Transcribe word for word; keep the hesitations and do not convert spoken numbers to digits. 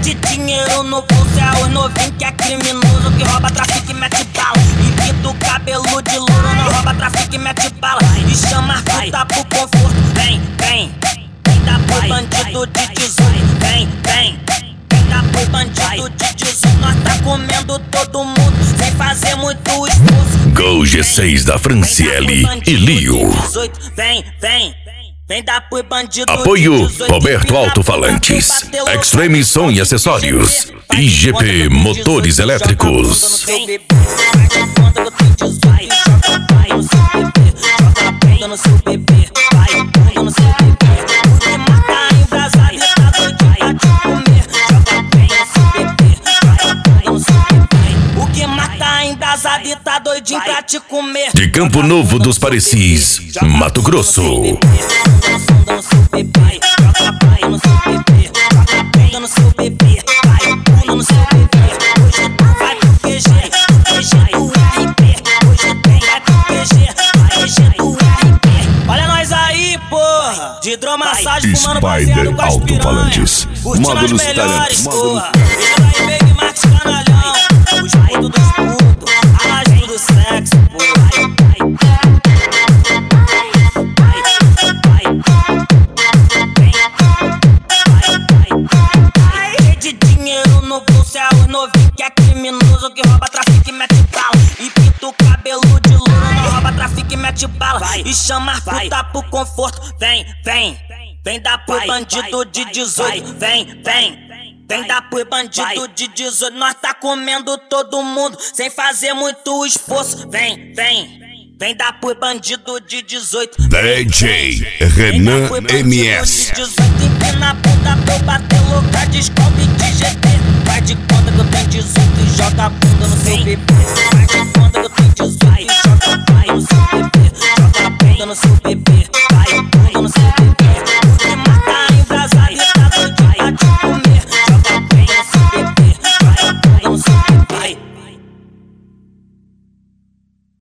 de dinheiro no bolso é os novinhos que é criminoso, que rouba, trafica e mete bala. E pinta o cabelo de louro, não rouba, trafica e mete bala. E chama as puta pro conforto. Vem, vem, vem dá pro bandido de dezoito. Vem, vem, vem dá pro bandido de dezoito. Nós tá comendo todo mundo sem fazer muito esforço. Gol G seis da Franciele e Lio. Vem, vem. Vem dar pro bandido. Apoio Roberto Alto-Falantes, Extreme Som e Acessórios, I G P Motores Elétricos. O que mata embrasado e tá doidinho pra te comer. De Campo Novo dos Parecis, Mato Grosso. Olha nós aí, porra. De hidromassagem fumando Spider Alto-Falantes, módulos talentos. Porra. Esse daí, Baby Max Canalhão. Os putos dos putos, a laje do sexo, porra. De dinheiro no bolso é os novinhos que é criminoso, que rouba, trafica e mete bala. E pinta o cabelo de louro, não rouba, trafica e mete bala. E chama as puta pro conforto. Vem, vem, vem dar pro bandido de dezoito. Vem, vem, vem dar pro bandido de dezoito. Nós tá comendo todo mundo sem fazer muito esforço. Vem, vem, vem dar pro bandido de dezoito. D J Renan M S. Empina a bunda pra eu bater louca de escola.